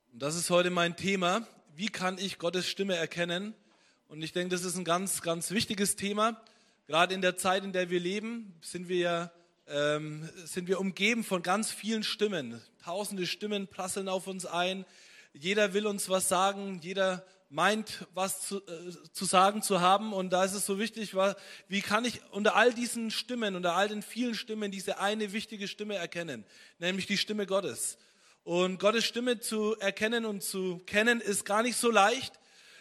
Und das ist heute mein Thema. Wie kann ich Gottes Stimme erkennen? Und ich denke, das ist ein ganz, ganz wichtiges Thema. Gerade in der Zeit, in der wir leben, sind wir umgeben von ganz vielen Stimmen. Tausende Stimmen prasseln auf uns ein. Jeder will uns was sagen. Jeder meint, was zu sagen zu haben. Und da ist es so wichtig, wie kann ich unter all diesen Stimmen, unter all den vielen Stimmen, diese eine wichtige Stimme erkennen, nämlich die Stimme Gottes. Und Gottes Stimme zu erkennen und zu kennen ist gar nicht so leicht.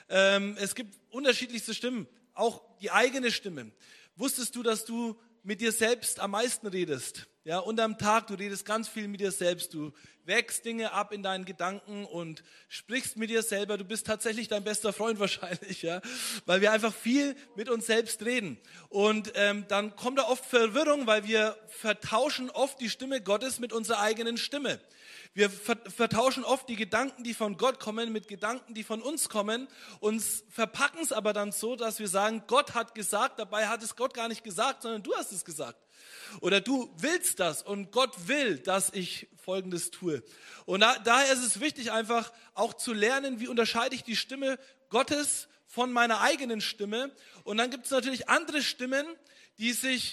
Es gibt unterschiedlichste Stimmen, auch die eigene Stimme. Wusstest du, dass du mit dir selbst am meisten redest? Ja, unterm Tag, du redest ganz viel mit dir selbst. Du wägst Dinge ab in deinen Gedanken und sprichst mit dir selber. Du bist tatsächlich dein bester Freund wahrscheinlich, ja, weil wir einfach viel mit uns selbst reden. Und dann kommt da oft Verwirrung, weil wir vertauschen oft die Stimme Gottes mit unserer eigenen Stimme. Wir vertauschen oft die Gedanken, die von Gott kommen, mit Gedanken, die von uns kommen, uns verpacken es aber dann so, dass wir sagen, Gott hat gesagt, dabei hat es Gott gar nicht gesagt, sondern du hast es gesagt. Oder du willst das und Gott will, dass ich Folgendes tue. Und daher ist es wichtig, einfach auch zu lernen, wie unterscheide ich die Stimme Gottes von meiner eigenen Stimme. Und dann gibt es natürlich andere Stimmen, die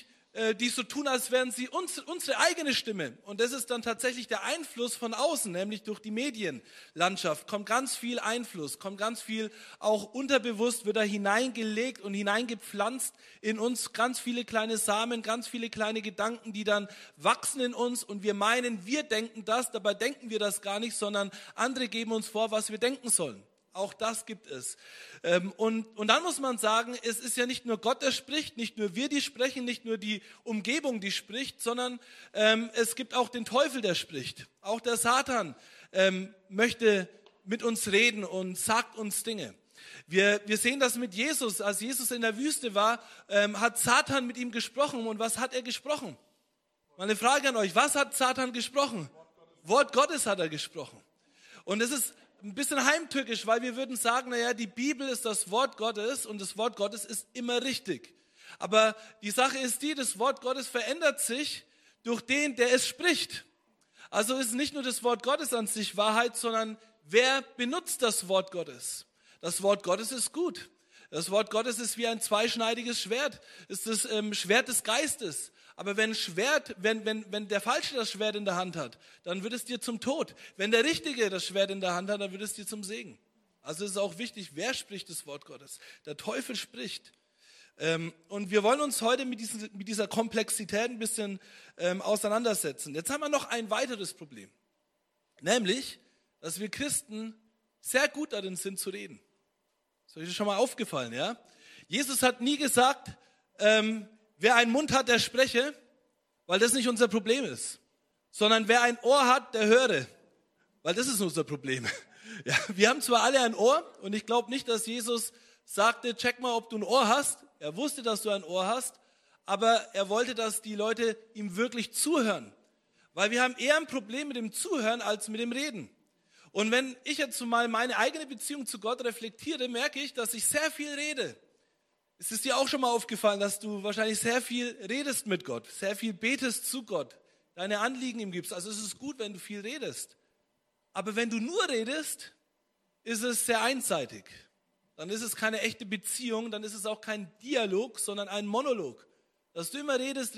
so tun, als wären sie unsere eigene Stimme. Und das ist dann tatsächlich der Einfluss von außen, nämlich durch die Medienlandschaft. Kommt ganz viel Einfluss, kommt ganz viel auch unterbewusst, wird da hineingelegt und hineingepflanzt in uns. Ganz viele kleine Samen, ganz viele kleine Gedanken, die dann wachsen in uns. Und wir meinen, wir denken das, dabei denken wir das gar nicht, sondern andere geben uns vor, was wir denken sollen. Auch das gibt es. Und dann muss man sagen, es ist ja nicht nur Gott, der spricht, nicht nur wir, die sprechen, nicht nur die Umgebung, die spricht, sondern es gibt auch den Teufel, der spricht. Auch der Satan möchte mit uns reden und sagt uns Dinge. Wir sehen das mit Jesus. Als Jesus in der Wüste war, hat Satan mit ihm gesprochen. Und was hat er gesprochen? Meine Frage an euch, was hat Satan gesprochen? Wort Gottes hat er gesprochen. Und es ist ein bisschen heimtückisch, weil wir würden sagen, naja, die Bibel ist das Wort Gottes und das Wort Gottes ist immer richtig. Aber die Sache ist die, das Wort Gottes verändert sich durch den, der es spricht. Also ist nicht nur das Wort Gottes an sich Wahrheit, sondern wer benutzt das Wort Gottes? Das Wort Gottes ist gut. Das Wort Gottes ist wie ein zweischneidiges Schwert. Es ist das Schwert des Geistes. Aber wenn der Falsche das Schwert in der Hand hat, dann wird es dir zum Tod. Wenn der Richtige das Schwert in der Hand hat, dann wird es dir zum Segen. Also es ist auch wichtig, wer spricht das Wort Gottes? Der Teufel spricht. Und wir wollen uns heute mit dieser Komplexität ein bisschen auseinandersetzen. Jetzt haben wir noch ein weiteres Problem. Nämlich, dass wir Christen sehr gut darin sind zu reden. Ist euch das schon mal aufgefallen, ja? Jesus hat nie gesagt, wer einen Mund hat, der spreche, weil das nicht unser Problem ist. Sondern wer ein Ohr hat, der höre, weil das ist unser Problem. Ja, wir haben zwar alle ein Ohr und ich glaube nicht, dass Jesus sagte, check mal, ob du ein Ohr hast. Er wusste, dass du ein Ohr hast, aber er wollte, dass die Leute ihm wirklich zuhören. Weil wir haben eher ein Problem mit dem Zuhören als mit dem Reden. Und wenn ich jetzt mal meine eigene Beziehung zu Gott reflektiere, merke ich, dass ich sehr viel rede. Es ist dir auch schon mal aufgefallen, dass du wahrscheinlich sehr viel redest mit Gott, sehr viel betest zu Gott, deine Anliegen ihm gibst. Also es ist gut, wenn du viel redest. Aber wenn du nur redest, ist es sehr einseitig. Dann ist es keine echte Beziehung, dann ist es auch kein Dialog, sondern ein Monolog. Dass du immer redest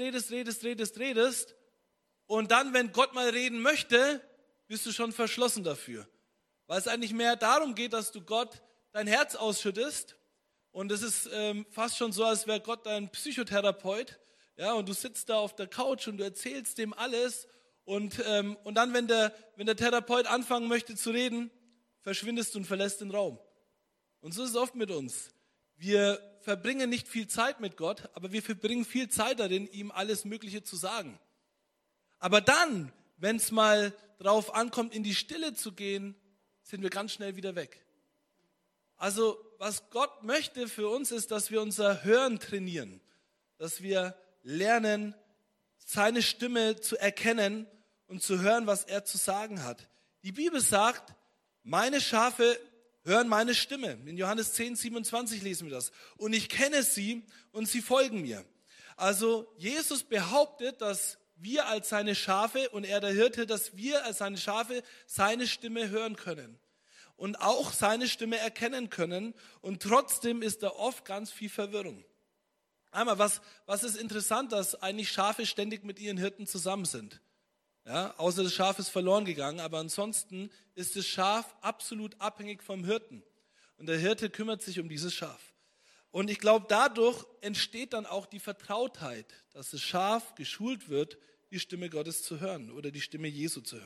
und dann, wenn Gott mal reden möchte, bist du schon verschlossen dafür. Weil es eigentlich mehr darum geht, dass du Gott dein Herz ausschüttest. Und es ist fast schon so, als wäre Gott dein Psychotherapeut. Ja, und du sitzt da auf der Couch und du erzählst dem alles. Und dann, wenn der Therapeut anfangen möchte zu reden, verschwindest du und verlässt den Raum. Und so ist es oft mit uns. Wir verbringen nicht viel Zeit mit Gott, aber wir verbringen viel Zeit darin, ihm alles Mögliche zu sagen. Aber dann, wenn es mal drauf ankommt, in die Stille zu gehen, sind wir ganz schnell wieder weg. Also was Gott möchte für uns ist, dass wir unser Hören trainieren, dass wir lernen, seine Stimme zu erkennen und zu hören, was er zu sagen hat. Die Bibel sagt, meine Schafe hören meine Stimme. In Johannes 10,27 lesen wir das. Und ich kenne sie und sie folgen mir. Also Jesus behauptet, dass wir als seine Schafe und er der Hirte, dass wir als seine Schafe seine Stimme hören können. und auch seine Stimme erkennen können. Und trotzdem ist da oft ganz viel Verwirrung. Einmal, was ist interessant, dass eigentlich Schafe ständig mit ihren Hirten zusammen sind. Ja, außer das Schaf ist verloren gegangen, aber ansonsten ist das Schaf absolut abhängig vom Hirten. Und der Hirte kümmert sich um dieses Schaf. Und ich glaube, dadurch entsteht dann auch die Vertrautheit, dass das Schaf geschult wird, die Stimme Gottes zu hören oder die Stimme Jesu zu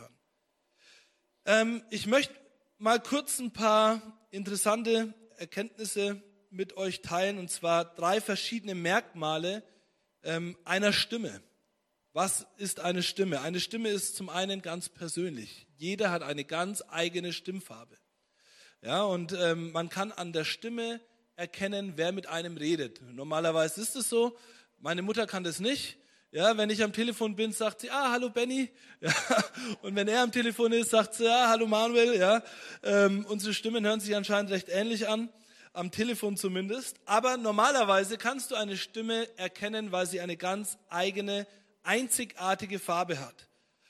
hören. Ich möchte mal kurz ein paar interessante Erkenntnisse mit euch teilen, und zwar 3 verschiedene Merkmale einer Stimme. Was ist eine Stimme? Eine Stimme ist zum einen ganz persönlich. Jeder hat eine ganz eigene Stimmfarbe. Ja, und man kann an der Stimme erkennen, wer mit einem redet. Normalerweise ist es so, meine Mutter kann das nicht. Ja, wenn ich am Telefon bin, sagt sie, hallo Benny. Ja, und wenn er am Telefon ist, sagt sie, hallo Manuel. Ja, unsere Stimmen hören sich anscheinend recht ähnlich an, am Telefon zumindest. Aber normalerweise kannst du eine Stimme erkennen, weil sie eine ganz eigene, einzigartige Farbe hat.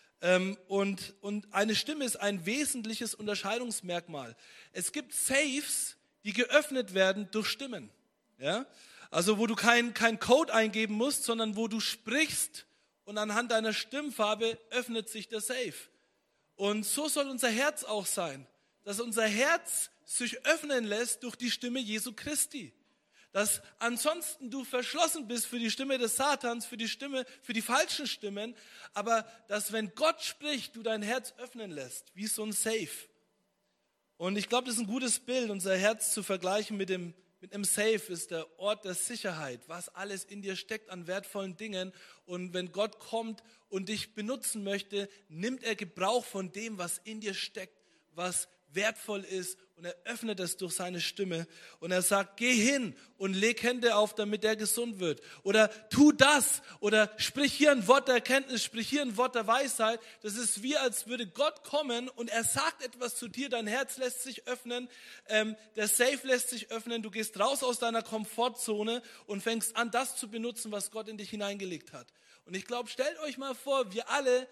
Und eine Stimme ist ein wesentliches Unterscheidungsmerkmal. Es gibt Safes, die geöffnet werden durch Stimmen. Ja? Also wo du kein Code eingeben musst, sondern wo du sprichst und anhand deiner Stimmfarbe öffnet sich der Safe. Und so soll unser Herz auch sein, dass unser Herz sich öffnen lässt durch die Stimme Jesu Christi. Dass ansonsten du verschlossen bist für die Stimme des Satans, für die falschen Stimmen, aber dass wenn Gott spricht, du dein Herz öffnen lässt, wie so ein Safe. Und ich glaube, das ist ein gutes Bild, unser Herz zu vergleichen mit einem Safe ist der Ort der Sicherheit, was alles in dir steckt an wertvollen Dingen. Und wenn Gott kommt und dich benutzen möchte, nimmt er Gebrauch von dem, was in dir steckt, was wertvoll ist, und er öffnet es durch seine Stimme und er sagt, geh hin und leg Hände auf, damit er gesund wird, oder tu das, oder sprich hier ein Wort der Erkenntnis, sprich hier ein Wort der Weisheit. Das ist wie, als würde Gott kommen und er sagt etwas zu dir, dein Herz lässt sich öffnen, der Safe lässt sich öffnen, du gehst raus aus deiner Komfortzone und fängst an, das zu benutzen, was Gott in dich hineingelegt hat. Und ich glaube, stellt euch mal vor, wir alle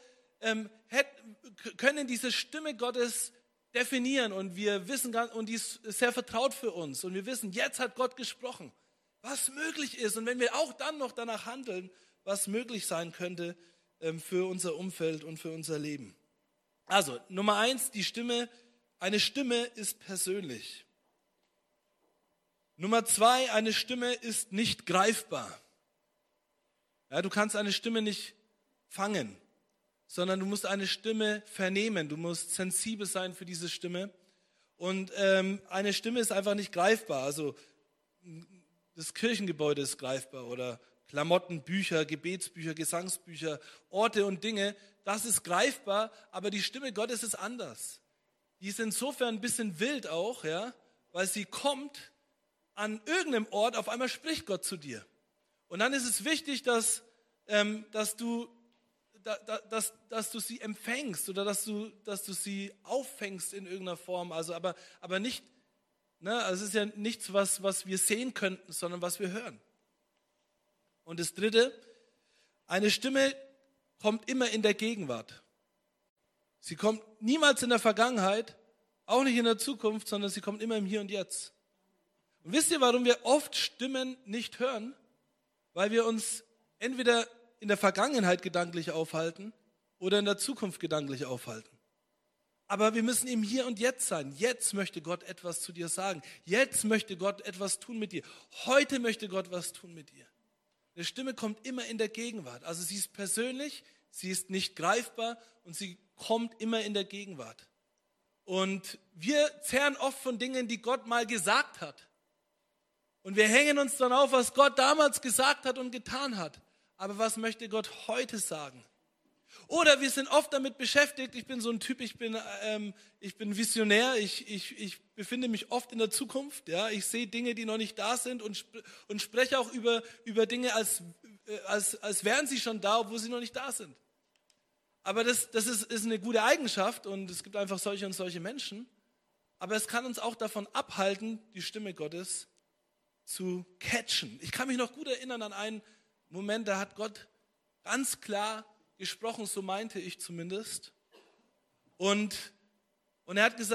können diese Stimme Gottes definieren und wir wissen, und die ist sehr vertraut für uns und wir wissen, jetzt hat Gott gesprochen, was möglich ist, und wenn wir auch dann noch danach handeln, was möglich sein könnte für unser Umfeld und für unser Leben. Also Nummer 1, eine Stimme ist persönlich. Nummer 2, eine Stimme ist nicht greifbar. Ja, du kannst eine Stimme nicht fangen, sondern du musst eine Stimme vernehmen. Du musst sensibel sein für diese Stimme. Und eine Stimme ist einfach nicht greifbar. Also das Kirchengebäude ist greifbar oder Klamotten, Bücher, Gebetsbücher, Gesangsbücher, Orte und Dinge. Das ist greifbar, aber die Stimme Gottes ist anders. Die ist insofern ein bisschen wild auch, ja, weil sie kommt an irgendeinem Ort, auf einmal spricht Gott zu dir. Und dann ist es wichtig, dass du sie empfängst oder dass du sie auffängst in irgendeiner Form. Also aber nicht, ne, also es ist ja nichts, was wir sehen könnten, sondern was wir hören. Und das Dritte, eine Stimme kommt immer in der Gegenwart. Sie kommt niemals in der Vergangenheit, auch nicht in der Zukunft, sondern sie kommt immer im Hier und Jetzt. Und wisst ihr, warum wir oft Stimmen nicht hören? Weil wir uns entweder in der Vergangenheit gedanklich aufhalten oder in der Zukunft gedanklich aufhalten. Aber wir müssen im Hier und Jetzt sein. Jetzt möchte Gott etwas zu dir sagen. Jetzt möchte Gott etwas tun mit dir. Heute möchte Gott was tun mit dir. Die Stimme kommt immer in der Gegenwart. Also sie ist persönlich, sie ist nicht greifbar und sie kommt immer in der Gegenwart. Und wir zehren oft von Dingen, die Gott mal gesagt hat. Und wir hängen uns dann auf, was Gott damals gesagt hat und getan hat. Aber was möchte Gott heute sagen? Oder wir sind oft damit beschäftigt, ich bin so ein Typ, ich bin Visionär, ich befinde mich oft in der Zukunft. Ja? Ich sehe Dinge, die noch nicht da sind und spreche auch über Dinge, als wären sie schon da, obwohl sie noch nicht da sind. Aber das ist eine gute Eigenschaft und es gibt einfach solche und solche Menschen. Aber es kann uns auch davon abhalten, die Stimme Gottes zu catchen. Ich kann mich noch gut erinnern an einen Moment, da hat Gott ganz klar gesprochen, so meinte ich zumindest. Und er hat gesagt,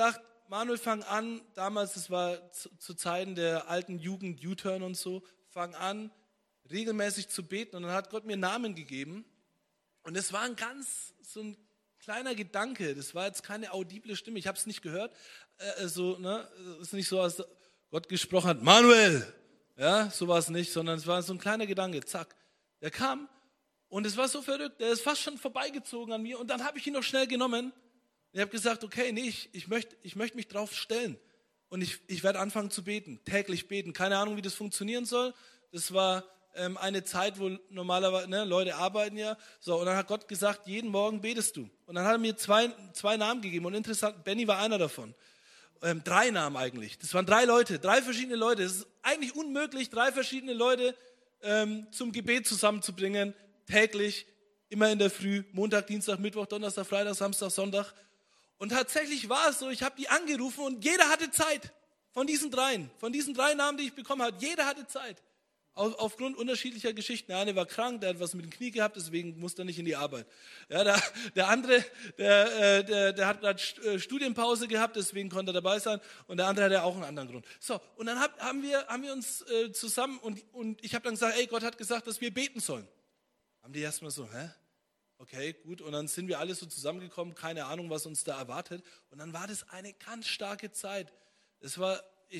Manuel, fang an, damals, das war zu Zeiten der alten Jugend, U-Turn und so, fang an, regelmäßig zu beten. Und dann hat Gott mir Namen gegeben. Und es war so ein kleiner Gedanke, das war jetzt keine audible Stimme, ich habe es nicht gehört. Es ist nicht so, als Gott gesprochen hat, Manuel, ja, so war es nicht, sondern es war so ein kleiner Gedanke, zack. Der kam und es war so verrückt, der ist fast schon vorbeigezogen an mir und dann habe ich ihn noch schnell genommen. Ich habe gesagt, okay, nee, ich möchte mich drauf stellen und ich werde anfangen zu beten, täglich beten. Keine Ahnung, wie das funktionieren soll. Das war eine Zeit, wo normalerweise Leute arbeiten ja. So, und dann hat Gott gesagt, jeden Morgen betest du. Und dann hat er mir zwei Namen gegeben und interessant, Benny war einer davon. 3 Namen eigentlich. Das waren 3 Leute, 3 verschiedene Leute. Es ist eigentlich unmöglich, 3 verschiedene Leute zum Gebet zusammenzubringen, täglich, immer in der Früh, Montag, Dienstag, Mittwoch, Donnerstag, Freitag, Samstag, Sonntag. Und tatsächlich war es so, ich habe die angerufen und jeder hatte Zeit. Von diesen 3 Namen, die ich bekommen habe, jeder hatte Zeit. Aufgrund unterschiedlicher Geschichten. Der eine war krank, der hat was mit dem Knie gehabt, deswegen musste er nicht in die Arbeit. Ja, der andere, der hat gerade Studienpause gehabt, deswegen konnte er dabei sein. Und der andere hatte auch einen anderen Grund. So, und dann haben wir uns zusammen und ich habe dann gesagt, ey, Gott hat gesagt, dass wir beten sollen. Haben die erstmal so, okay, gut. Und dann sind wir alle so zusammengekommen, keine Ahnung, was uns da erwartet. Und dann war das eine ganz starke Zeit. Es war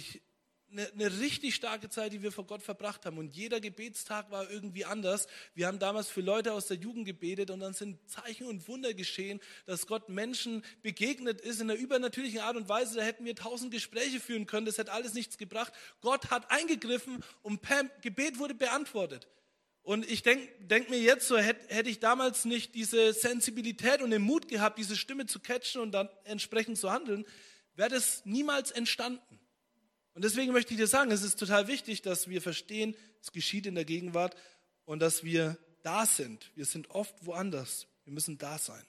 eine richtig starke Zeit, die wir vor Gott verbracht haben. Und jeder Gebetstag war irgendwie anders. Wir haben damals für Leute aus der Jugend gebetet und dann sind Zeichen und Wunder geschehen, dass Gott Menschen begegnet ist in einer übernatürlichen Art und Weise. Da hätten wir 1000 Gespräche führen können, das hätte alles nichts gebracht. Gott hat eingegriffen und Gebet wurde beantwortet. Und ich denk mir jetzt so, hätte ich damals nicht diese Sensibilität und den Mut gehabt, diese Stimme zu catchen und dann entsprechend zu handeln, wäre das niemals entstanden. Und deswegen möchte ich dir sagen, es ist total wichtig, dass wir verstehen, es geschieht in der Gegenwart und dass wir da sind. Wir sind oft woanders. Wir müssen da sein.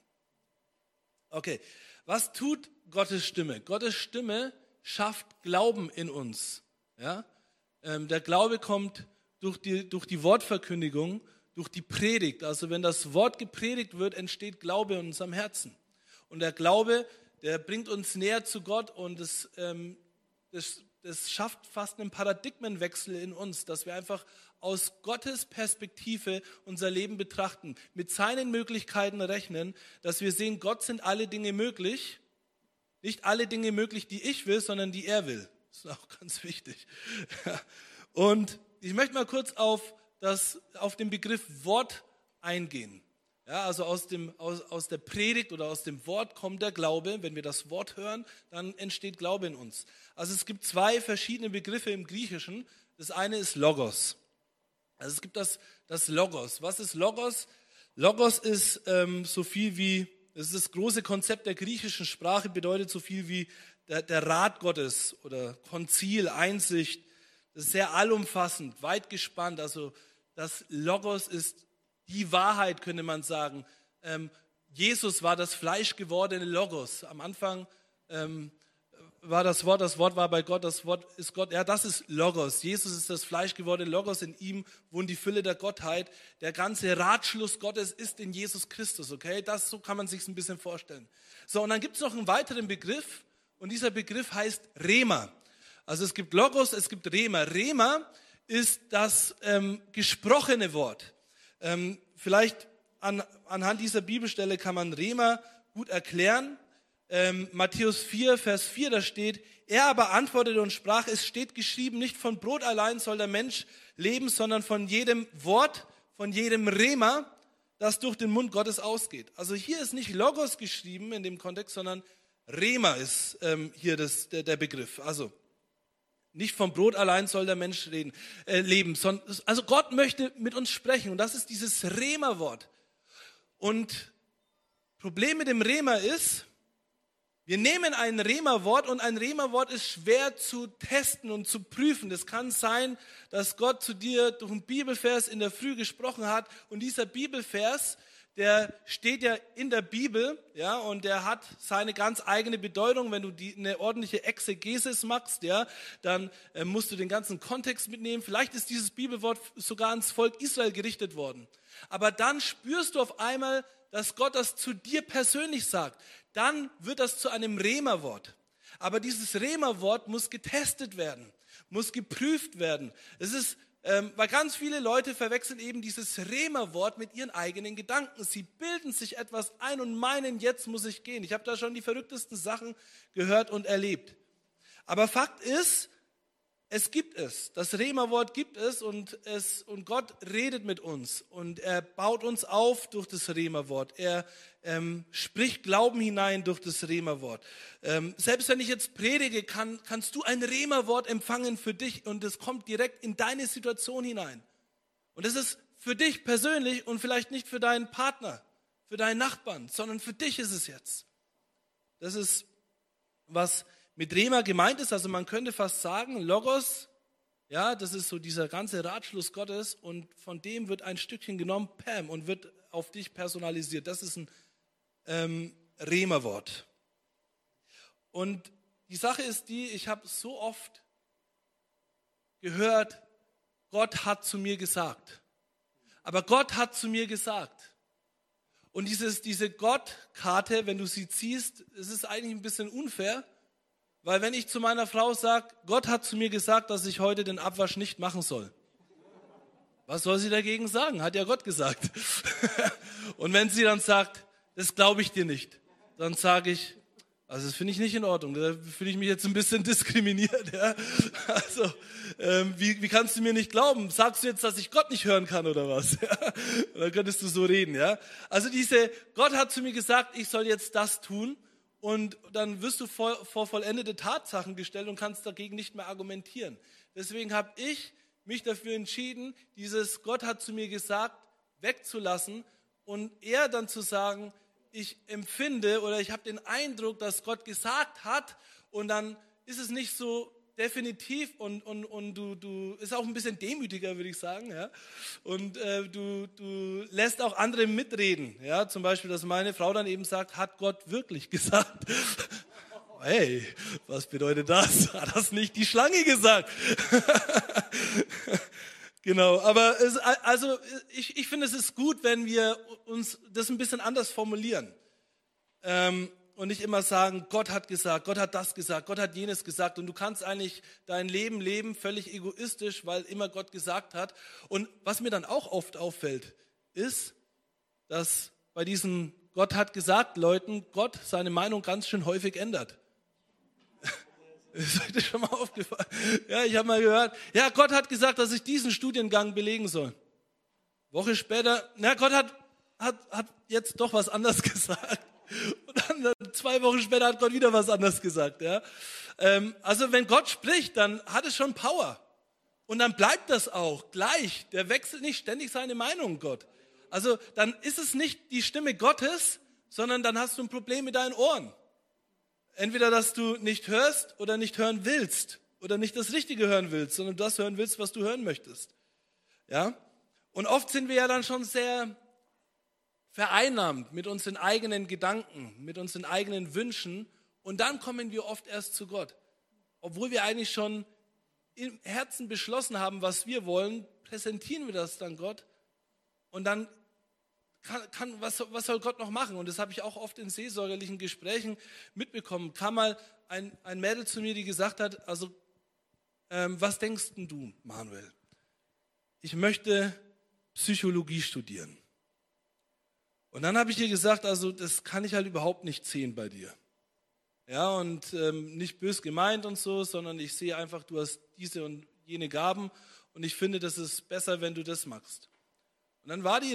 Okay, was tut Gottes Stimme? Gottes Stimme schafft Glauben in uns. Ja? Der Glaube kommt durch die Wortverkündigung, durch die Predigt. Also wenn das Wort gepredigt wird, entsteht Glaube in unserem Herzen. Und der Glaube, der bringt uns näher zu Gott und das schafft fast einen Paradigmenwechsel in uns, dass wir einfach aus Gottes Perspektive unser Leben betrachten, mit seinen Möglichkeiten rechnen, dass wir sehen, Gott sind alle Dinge möglich, nicht alle Dinge möglich, die ich will, sondern die er will. Das ist auch ganz wichtig. Und ich möchte mal kurz auf den Begriff Wort eingehen. Ja, also aus der Predigt oder aus dem Wort kommt der Glaube. Wenn wir das Wort hören, dann entsteht Glaube in uns. Also es gibt 2 verschiedene Begriffe im Griechischen. Das eine ist Logos. Also es gibt das Logos. Was ist Logos? Logos ist so viel wie, das ist das große Konzept der griechischen Sprache, bedeutet so viel wie der Rat Gottes oder Konzil, Einsicht. Das ist sehr allumfassend, weit gespannt. Also das Logos ist die Wahrheit, könnte man sagen. Jesus war das fleischgewordene Logos. Am Anfang war das Wort war bei Gott, das Wort ist Gott. Ja, das ist Logos. Jesus ist das fleischgewordene Logos, in ihm wohnt die Fülle der Gottheit. Der ganze Ratschluss Gottes ist in Jesus Christus, okay? So kann man sich es ein bisschen vorstellen. So, und dann gibt es noch einen weiteren Begriff und dieser Begriff heißt Rema. Also es gibt Logos, es gibt Rema. Rema ist das gesprochene Wort. Vielleicht anhand dieser Bibelstelle kann man Rema gut erklären. Matthäus 4, Vers 4, da steht, er aber antwortete und sprach, es steht geschrieben, nicht von Brot allein soll der Mensch leben, sondern von jedem Wort, von jedem Rema, das durch den Mund Gottes ausgeht. Also hier ist nicht Logos geschrieben in dem Kontext, sondern Rema ist hier der Begriff. Also nicht vom Brot allein soll der Mensch leben. Also Gott möchte mit uns sprechen und das ist dieses Rema-Wort. Und Problem mit dem Rema ist, wir nehmen ein Rema-Wort und ein Rema-Wort ist schwer zu testen und zu prüfen. Das kann sein, dass Gott zu dir durch einen Bibelvers in der Früh gesprochen hat und dieser Bibelvers, der steht ja in der Bibel, ja, und der hat seine ganz eigene Bedeutung. Wenn du eine ordentliche Exegesis machst, ja, dann musst du den ganzen Kontext mitnehmen. Vielleicht ist dieses Bibelwort sogar ans Volk Israel gerichtet worden. Aber dann spürst du auf einmal, dass Gott das zu dir persönlich sagt. Dann wird das zu einem Rema-Wort. Aber dieses Rema-Wort muss getestet werden, muss geprüft werden. Es ist, weil ganz viele Leute verwechseln eben dieses Rema-Wort mit ihren eigenen Gedanken. Sie bilden sich etwas ein und meinen, jetzt muss ich gehen. Ich habe da schon die verrücktesten Sachen gehört und erlebt. Aber Fakt ist, es gibt es. Das Rema-Wort gibt es und Gott redet mit uns und er baut uns auf durch das Rema-Wort. Er spricht Glauben hinein durch das Rema-Wort. Selbst wenn ich jetzt predige, kannst du ein Rema-Wort empfangen für dich und es kommt direkt in deine Situation hinein. Und es ist für dich persönlich und vielleicht nicht für deinen Partner, für deinen Nachbarn, sondern für dich ist es jetzt. Das ist, was mit Rema gemeint ist, also man könnte fast sagen, Logos, ja, das ist so dieser ganze Ratschluss Gottes und von dem wird ein Stückchen genommen, Pam, und wird auf dich personalisiert. Das ist ein Rema-Wort. Und die Sache ist die, ich habe so oft gehört, Gott hat zu mir gesagt. Aber Gott hat zu mir gesagt. Und diese Gott-Karte, wenn du sie ziehst, es ist eigentlich ein bisschen unfair, weil wenn ich zu meiner Frau sage, Gott hat zu mir gesagt, dass ich heute den Abwasch nicht machen soll. Was soll sie dagegen sagen? Hat ja Gott gesagt. Und wenn sie dann sagt, das glaube ich dir nicht, dann sage ich, also das finde ich nicht in Ordnung. Da fühle ich mich jetzt ein bisschen diskriminiert. Ja? Also, wie kannst du mir nicht glauben? Sagst du jetzt, dass ich Gott nicht hören kann oder was? Ja? Dann könntest du so reden. Ja? Also Gott hat zu mir gesagt, ich soll jetzt das tun. Und dann wirst du vor vollendete Tatsachen gestellt und kannst dagegen nicht mehr argumentieren. Deswegen habe ich mich dafür entschieden, dieses Gott hat zu mir gesagt, wegzulassen und eher dann zu sagen, ich empfinde oder ich habe den Eindruck, dass Gott gesagt hat und dann ist es nicht so definitiv und du ist auch ein bisschen demütiger, würde ich sagen. Ja? Und du lässt auch andere mitreden. Ja? Zum Beispiel, dass meine Frau dann eben sagt, hat Gott wirklich gesagt? Hey, was bedeutet das? Hat das nicht die Schlange gesagt? Genau, aber ich finde, es ist gut, wenn wir uns das ein bisschen anders formulieren. Und nicht immer sagen, Gott hat gesagt, Gott hat das gesagt, Gott hat jenes gesagt. Und du kannst eigentlich dein Leben leben, völlig egoistisch, weil immer Gott gesagt hat. Und was mir dann auch oft auffällt, ist, dass bei diesen Gott hat gesagt Leuten, Gott seine Meinung ganz schön häufig ändert. Ist euch das schon mal aufgefallen? Ja, ich habe mal gehört, ja, Gott hat gesagt, dass ich diesen Studiengang belegen soll. Woche später, Gott hat jetzt doch was anderes gesagt. Und dann 2 Wochen später hat Gott wieder was anderes gesagt. Ja? Also wenn Gott spricht, dann hat es schon Power. Und dann bleibt das auch gleich. Der wechselt nicht ständig seine Meinung, Gott. Also dann ist es nicht die Stimme Gottes, sondern dann hast du ein Problem mit deinen Ohren. Entweder, dass du nicht hörst oder nicht hören willst. Oder nicht das Richtige hören willst, sondern das hören willst, was du hören möchtest. Ja? Und oft sind wir ja dann schon sehr vereinnahmt mit unseren eigenen Gedanken, mit unseren eigenen Wünschen und dann kommen wir oft erst zu Gott. Obwohl wir eigentlich schon im Herzen beschlossen haben, was wir wollen, präsentieren wir das dann Gott und dann was soll Gott noch machen? Und das habe ich auch oft in seelsorgerlichen Gesprächen mitbekommen. Kam mal ein Mädel zu mir, die gesagt hat, also was denkst denn du, Manuel? Ich möchte Psychologie studieren. Und dann habe ich ihr gesagt, also das kann ich halt überhaupt nicht sehen bei dir. Ja, und nicht bös gemeint und so, sondern ich sehe einfach, du hast diese und jene Gaben und ich finde, das ist besser, wenn du das machst. Und dann war die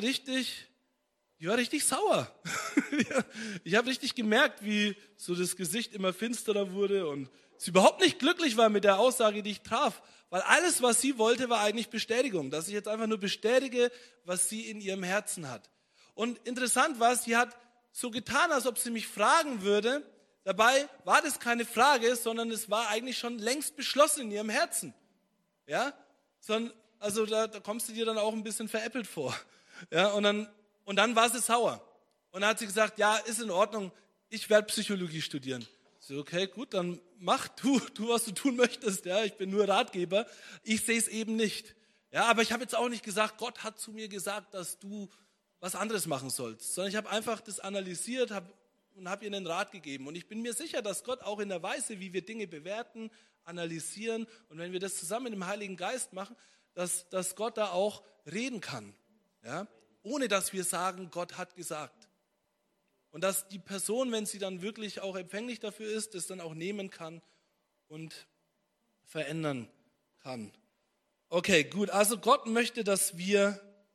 war richtig sauer. Ich habe richtig gemerkt, wie so das Gesicht immer finsterer wurde und sie überhaupt nicht glücklich war mit der Aussage, die ich traf. Weil alles, was sie wollte, war eigentlich Bestätigung. Dass ich jetzt einfach nur bestätige, was sie in ihrem Herzen hat. Und interessant war, sie hat so getan, als ob sie mich fragen würde. Dabei war das keine Frage, sondern es war eigentlich schon längst beschlossen in ihrem Herzen. Ja? Also da kommst du dir dann auch ein bisschen veräppelt vor. Ja? Und dann war sie sauer. Und dann hat sie gesagt, ja, ist in Ordnung, ich werde Psychologie studieren. So, okay, gut, dann mach du, was du tun möchtest. Ja? Ich bin nur Ratgeber. Ich sehe es eben nicht. Ja, aber ich habe jetzt auch nicht gesagt, Gott hat zu mir gesagt, dass du was anderes machen sollst. Sondern ich habe einfach das analysiert, habe und habe ihr einen Rat gegeben. Und ich bin mir sicher, dass Gott auch in der Weise, wie wir Dinge bewerten, analysieren und wenn wir das zusammen mit dem Heiligen Geist machen, dass Gott da auch reden kann. Ja? Ohne dass wir sagen, Gott hat gesagt. Und dass die Person, wenn sie dann wirklich auch empfänglich dafür ist, das dann auch nehmen kann und verändern kann. Okay, gut. Also Gott möchte, dass wir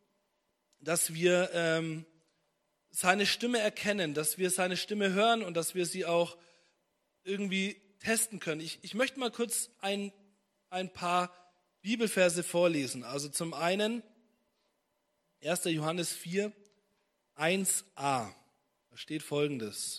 seine Stimme erkennen, dass wir seine Stimme hören und dass wir sie auch irgendwie testen können. Ich möchte mal kurz ein paar Bibelverse vorlesen. Also zum einen 1. Johannes 4, 1a. Da steht Folgendes.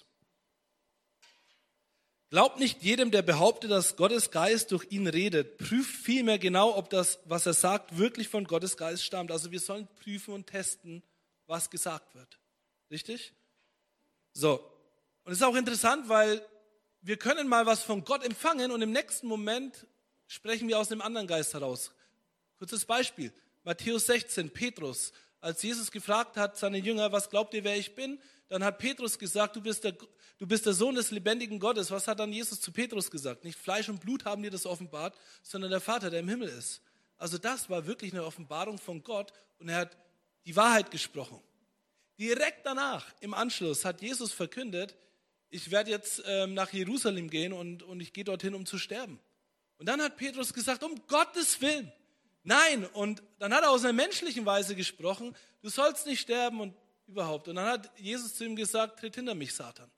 Glaubt nicht jedem, der behauptet, dass Gottes Geist durch ihn redet. Prüft vielmehr genau, ob das, was er sagt, wirklich von Gottes Geist stammt. Also wir sollen prüfen und testen, was gesagt wird. Richtig? So. Und es ist auch interessant, weil wir können mal was von Gott empfangen und im nächsten Moment sprechen wir aus einem anderen Geist heraus. Kurzes Beispiel. Matthäus 16, Petrus. Als Jesus gefragt hat, seine Jünger, was glaubt ihr, wer ich bin? Dann hat Petrus gesagt, du bist der Sohn des lebendigen Gottes. Was hat dann Jesus zu Petrus gesagt? Nicht Fleisch und Blut haben dir das offenbart, sondern der Vater, der im Himmel ist. Also das war wirklich eine Offenbarung von Gott und er hat die Wahrheit gesprochen. Direkt danach, im Anschluss, hat Jesus verkündet, ich werde jetzt nach Jerusalem gehen und ich gehe dorthin, um zu sterben. Und dann hat Petrus gesagt, um Gottes Willen, nein. Und dann hat er aus einer menschlichen Weise gesprochen, du sollst nicht sterben und überhaupt. Und dann hat Jesus zu ihm gesagt, tritt hinter mich, Satan.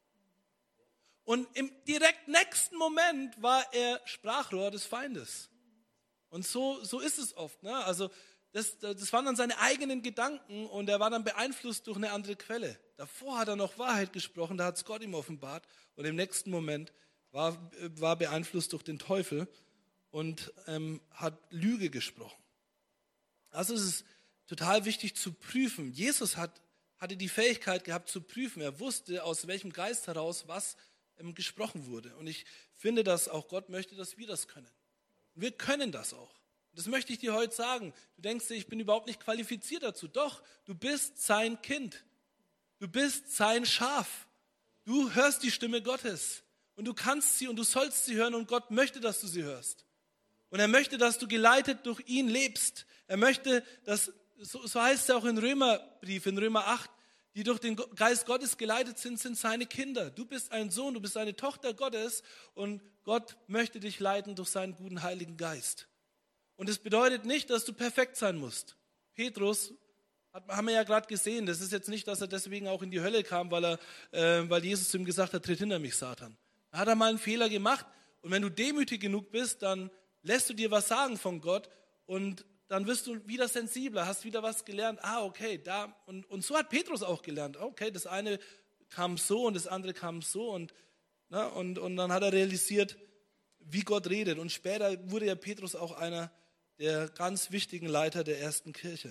Und im direkt nächsten Moment war er Sprachrohr des Feindes. Und so ist es oft. Ne? Also das waren dann seine eigenen Gedanken und er war dann beeinflusst durch eine andere Quelle. Davor hat er noch Wahrheit gesprochen, da hat es Gott ihm offenbart. Und im nächsten Moment war beeinflusst durch den Teufel und hat Lüge gesprochen. Also es ist total wichtig zu prüfen. Jesus hatte die Fähigkeit gehabt zu prüfen. Er wusste, aus welchem Geist heraus was gesprochen wurde. Und ich finde, dass auch Gott möchte, dass wir das können. Und wir können das auch. Das möchte ich dir heute sagen. Du denkst dir, ich bin überhaupt nicht qualifiziert dazu. Doch, du bist sein Kind. Du bist sein Schaf. Du hörst die Stimme Gottes. Und du kannst sie und du sollst sie hören und Gott möchte, dass du sie hörst. Und er möchte, dass du geleitet durch ihn lebst. Er möchte, dass, so heißt es ja auch in Römerbrief, in Römer 8, die durch den Geist Gottes geleitet sind seine Kinder. Du bist ein Sohn, du bist eine Tochter Gottes und Gott möchte dich leiten durch seinen guten Heiligen Geist. Und es bedeutet nicht, dass du perfekt sein musst. Petrus, haben wir ja gerade gesehen, das ist jetzt nicht, dass er deswegen auch in die Hölle kam, weil Jesus zu ihm gesagt hat, tritt hinter mich, Satan. Da hat er mal einen Fehler gemacht und wenn du demütig genug bist, dann lässt du dir was sagen von Gott und dann wirst du wieder sensibler, hast wieder was gelernt. Okay, da und so hat Petrus auch gelernt. Okay, das eine kam so und das andere kam so und dann hat er realisiert, wie Gott redet. Und später wurde ja Petrus auch einer der ganz wichtigen Leiter der ersten Kirche.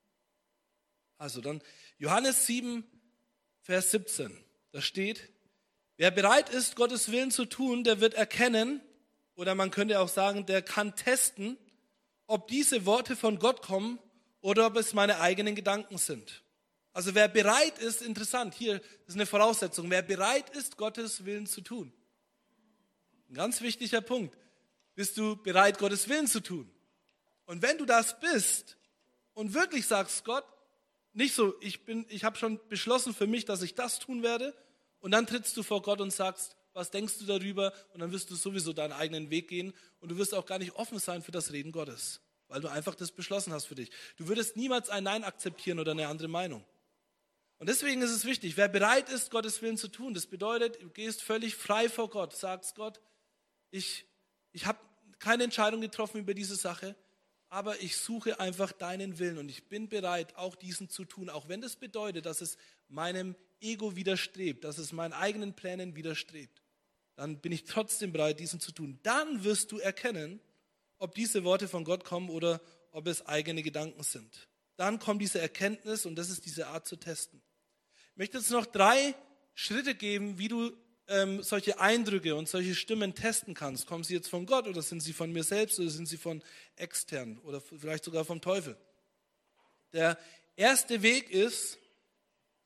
Also dann Johannes 7, Vers 17. Da steht, wer bereit ist, Gottes Willen zu tun, der wird erkennen, oder man könnte auch sagen, der kann testen, ob diese Worte von Gott kommen oder ob es meine eigenen Gedanken sind. Also wer bereit ist, interessant, hier ist eine Voraussetzung, wer bereit ist, Gottes Willen zu tun. Ein ganz wichtiger Punkt. Bist du bereit, Gottes Willen zu tun? Und wenn du das bist und wirklich sagst, Gott, nicht so, ich habe schon beschlossen für mich, dass ich das tun werde, und dann trittst du vor Gott und sagst, was denkst du darüber? Und dann wirst du sowieso deinen eigenen Weg gehen und du wirst auch gar nicht offen sein für das Reden Gottes, weil du einfach das beschlossen hast für dich. Du würdest niemals ein Nein akzeptieren oder eine andere Meinung. Und deswegen ist es wichtig, wer bereit ist, Gottes Willen zu tun, das bedeutet, du gehst völlig frei vor Gott, sagst Gott, ich habe keine Entscheidung getroffen über diese Sache, aber ich suche einfach deinen Willen und ich bin bereit, auch diesen zu tun, auch wenn das bedeutet, dass es meinem Ego widerstrebt, dass es meinen eigenen Plänen widerstrebt. Dann bin ich trotzdem bereit, diesen zu tun. Dann wirst du erkennen, ob diese Worte von Gott kommen oder ob es eigene Gedanken sind. Dann kommt diese Erkenntnis und das ist diese Art zu testen. Ich möchte jetzt noch 3 Schritte geben, wie du solche Eindrücke und solche Stimmen testen kannst. Kommen sie jetzt von Gott oder sind sie von mir selbst oder sind sie von extern oder vielleicht sogar vom Teufel? Der erste Weg ist,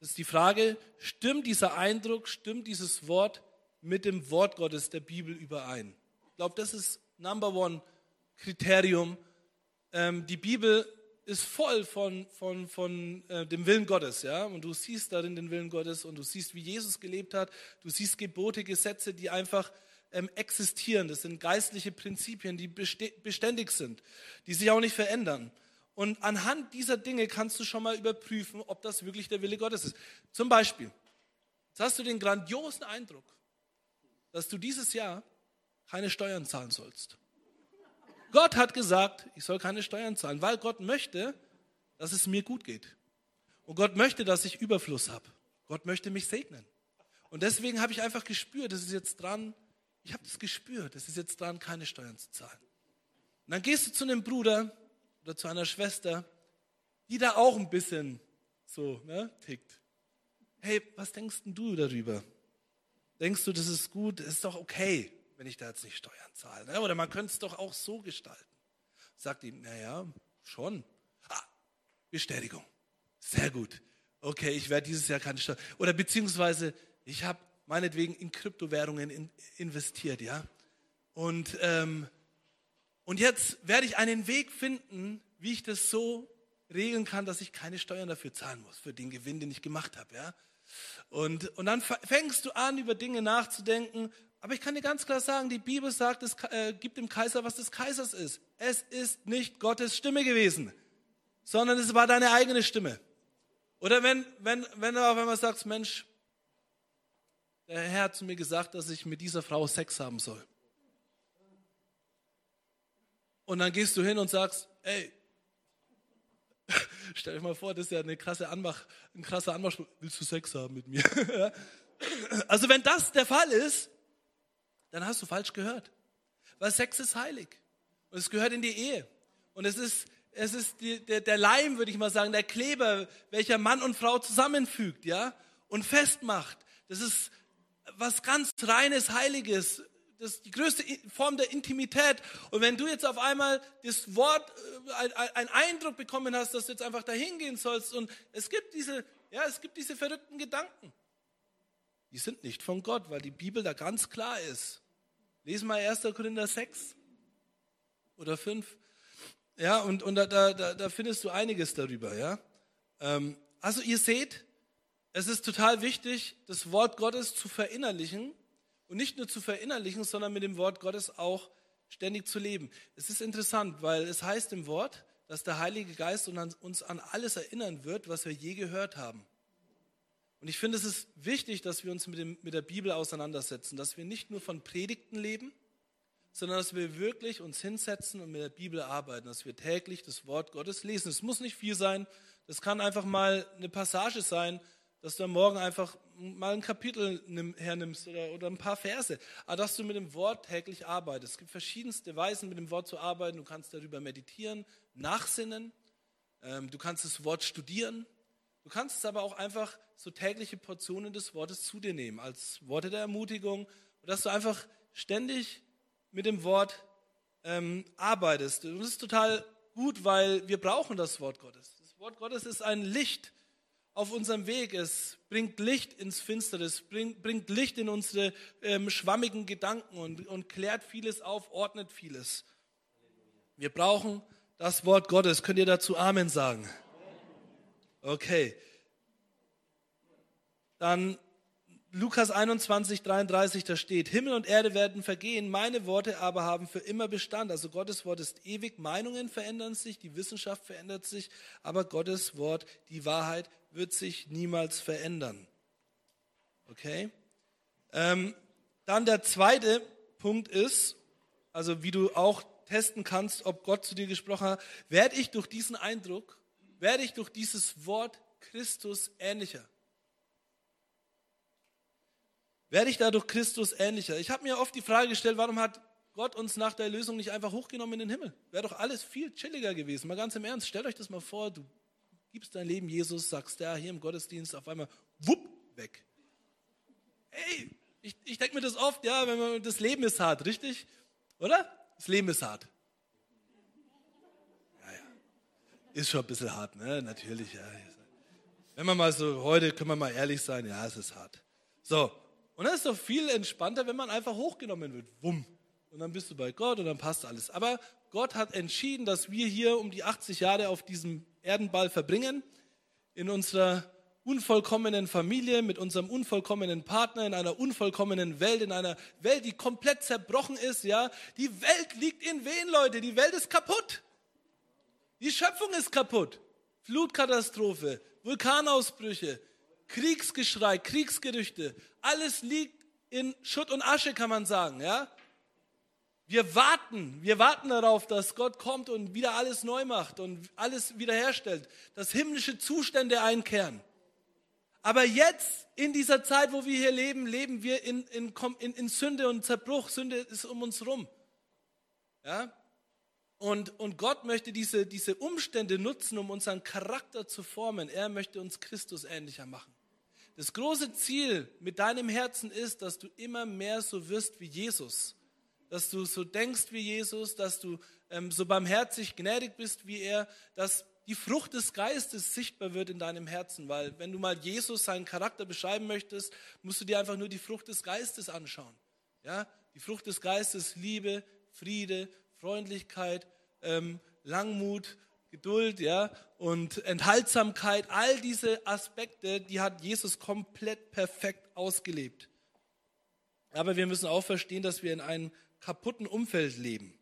Das ist die Frage, stimmt dieser Eindruck, stimmt dieses Wort mit dem Wort Gottes der Bibel überein? Ich glaube, das ist Number One Kriterium. Die Bibel ist voll von dem Willen Gottes, ja, und du siehst darin den Willen Gottes und du siehst, wie Jesus gelebt hat, du siehst Gebote, Gesetze, die einfach existieren. Das sind geistliche Prinzipien, die beständig sind, die sich auch nicht verändern. Und anhand dieser Dinge kannst du schon mal überprüfen, ob das wirklich der Wille Gottes ist. Zum Beispiel, jetzt hast du den grandiosen Eindruck, dass du dieses Jahr keine Steuern zahlen sollst. Gott hat gesagt, ich soll keine Steuern zahlen, weil Gott möchte, dass es mir gut geht. Und Gott möchte, dass ich Überfluss habe. Gott möchte mich segnen. Und deswegen habe ich einfach gespürt, es ist jetzt dran, ich habe das gespürt, es ist jetzt dran, keine Steuern zu zahlen. Und dann gehst du zu einem Bruder oder zu einer Schwester, die da auch ein bisschen so tickt. Hey, was denkst denn du darüber? Denkst du, das ist gut, das ist doch okay, wenn ich da jetzt nicht Steuern zahle? Ne? Oder man könnte es doch auch so gestalten. Sagt ihm, naja, schon. Bestätigung. Sehr gut. Okay, ich werde dieses Jahr keine Steuern. Oder beziehungsweise, ich habe meinetwegen in Kryptowährungen investiert, ja. Und jetzt werde ich einen Weg finden, wie ich das so regeln kann, dass ich keine Steuern dafür zahlen muss, für den Gewinn, den ich gemacht habe, ja. Und dann fängst du an, über Dinge nachzudenken. Aber ich kann dir ganz klar sagen, die Bibel sagt, es gibt dem Kaiser, was des Kaisers ist. Es ist nicht Gottes Stimme gewesen, sondern es war deine eigene Stimme. Oder wenn du auf einmal sagst, Mensch, der Herr hat zu mir gesagt, dass ich mit dieser Frau Sex haben soll. Und dann gehst du hin und sagst, ey, stell dir mal vor, das ist ja ein krasser Anmachspruch, willst du Sex haben mit mir? Also wenn das der Fall ist, dann hast du falsch gehört. Weil Sex ist heilig. Und es gehört in die Ehe. Und es ist der Leim, würde ich mal sagen, der Kleber, welcher Mann und Frau zusammenfügt, ja, und festmacht. Das ist was ganz Reines, Heiliges. Das ist die größte Form der Intimität. Und wenn du jetzt auf einmal das Wort, einen Eindruck bekommen hast, dass du jetzt einfach dahin gehen sollst und es gibt diese verrückten Gedanken. Die sind nicht von Gott, weil die Bibel da ganz klar ist. Lesen mal 1. Korinther 6 oder 5. Ja, und da findest du einiges darüber, ja. Also ihr seht, es ist total wichtig, das Wort Gottes zu verinnerlichen und nicht nur zu verinnerlichen, sondern mit dem Wort Gottes auch ständig zu leben. Es ist interessant, weil es heißt im Wort, dass der Heilige Geist uns an alles erinnern wird, was wir je gehört haben. Und ich finde, es ist wichtig, dass wir uns mit der Bibel auseinandersetzen, dass wir nicht nur von Predigten leben, sondern dass wir wirklich uns hinsetzen und mit der Bibel arbeiten, dass wir täglich das Wort Gottes lesen. Es muss nicht viel sein, das kann einfach mal eine Passage sein, dass du am Morgen einfach mal ein Kapitel hernimmst oder ein paar Verse, aber dass du mit dem Wort täglich arbeitest. Es gibt verschiedenste Weisen, mit dem Wort zu arbeiten. Du kannst darüber meditieren, nachsinnen, du kannst das Wort studieren, du kannst es aber auch einfach so tägliche Portionen des Wortes zu dir nehmen, als Worte der Ermutigung, dass du einfach ständig mit dem Wort arbeitest. Und das ist total gut, weil wir brauchen das Wort Gottes. Das Wort Gottes ist ein Licht auf unserem Weg. Es bringt Licht ins Finstere, es bringt Licht in unsere schwammigen Gedanken und klärt vieles auf, ordnet vieles. Wir brauchen das Wort Gottes. Könnt ihr dazu Amen sagen? Okay. Dann Lukas 21, 33, da steht, Himmel und Erde werden vergehen, meine Worte aber haben für immer Bestand. Also Gottes Wort ist ewig, Meinungen verändern sich, die Wissenschaft verändert sich, aber Gottes Wort, die Wahrheit, wird sich niemals verändern. Okay? Dann der zweite Punkt ist, also wie du auch testen kannst, ob Gott zu dir gesprochen hat, werde ich durch diesen Eindruck, werde ich durch dieses Wort Christus ähnlicher. Werde ich dadurch Christus ähnlicher? Ich habe mir oft die Frage gestellt, warum hat Gott uns nach der Erlösung nicht einfach hochgenommen in den Himmel? Wäre doch alles viel chilliger gewesen. Mal ganz im Ernst, stellt euch das mal vor, du gibst dein Leben Jesus, sagst ja hier im Gottesdienst auf einmal, wupp, weg. Ey, ich denke mir das oft, ja, das Leben ist hart, richtig? Oder? Das Leben ist hart. Ja. Ist schon ein bisschen hart, ne? Natürlich, ja. Wenn wir mal so, heute können wir mal ehrlich sein, ja, es ist hart. So, und das ist doch viel entspannter, wenn man einfach hochgenommen wird. Wumm. Und dann bist du bei Gott und dann passt alles. Aber Gott hat entschieden, dass wir hier um die 80 Jahre auf diesem Erdenball verbringen, in unserer unvollkommenen Familie, mit unserem unvollkommenen Partner, in einer unvollkommenen Welt, in einer Welt, die komplett zerbrochen ist. Ja, die Welt liegt in Wehen, Leute. Die Welt ist kaputt. Die Schöpfung ist kaputt. Flutkatastrophe, Vulkanausbrüche, Kriegsgeschrei, Kriegsgerüchte. Alles liegt in Schutt und Asche, kann man sagen. Ja? Wir warten darauf, dass Gott kommt und wieder alles neu macht und alles wiederherstellt, dass himmlische Zustände einkehren. Aber jetzt, in dieser Zeit, wo wir hier leben, leben wir in Sünde und Zerbruch. Sünde ist um uns rum. Ja? Und Gott möchte diese Umstände nutzen, um unseren Charakter zu formen. Er möchte uns Christus ähnlicher machen. Das große Ziel mit deinem Herzen ist, dass du immer mehr so wirst wie Jesus. Dass du so denkst wie Jesus, dass du so barmherzig, gnädig bist wie er, dass die Frucht des Geistes sichtbar wird in deinem Herzen. Weil wenn du mal Jesus, seinen Charakter beschreiben möchtest, musst du dir einfach nur die Frucht des Geistes anschauen. Ja? Die Frucht des Geistes, Liebe, Friede, Freundlichkeit, Langmut, Geduld, ja, und Enthaltsamkeit. All diese Aspekte, die hat Jesus komplett perfekt ausgelebt. Aber wir müssen auch verstehen, dass wir in einem kaputten Umfeld leben.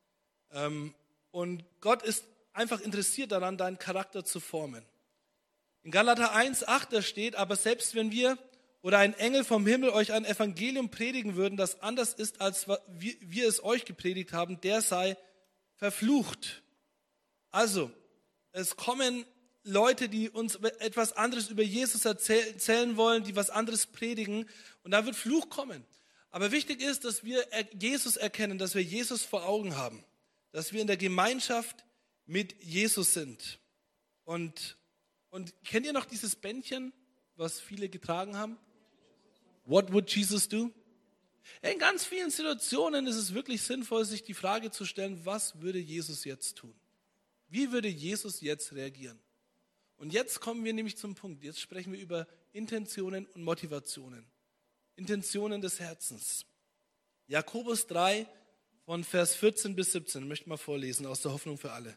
Und Gott ist einfach interessiert daran, deinen Charakter zu formen. In Galater 1,8 da steht, aber selbst wenn wir oder ein Engel vom Himmel euch ein Evangelium predigen würden, das anders ist, als wir es euch gepredigt haben, der sei verflucht. Also, es kommen Leute, die uns etwas anderes über Jesus erzählen wollen, die was anderes predigen, und da wird Fluch kommen. Aber wichtig ist, dass wir Jesus erkennen, dass wir Jesus vor Augen haben, dass wir in der Gemeinschaft mit Jesus sind. Und kennt ihr noch dieses Bändchen, was viele getragen haben? What would Jesus do? In ganz vielen Situationen ist es wirklich sinnvoll, sich die Frage zu stellen, was würde Jesus jetzt tun? Wie würde Jesus jetzt reagieren? Und jetzt kommen wir nämlich zum Punkt. Jetzt sprechen wir über Intentionen und Motivationen. Intentionen des Herzens. Jakobus 3 von Vers 14 bis 17, ich möchte mal vorlesen aus der Hoffnung für alle.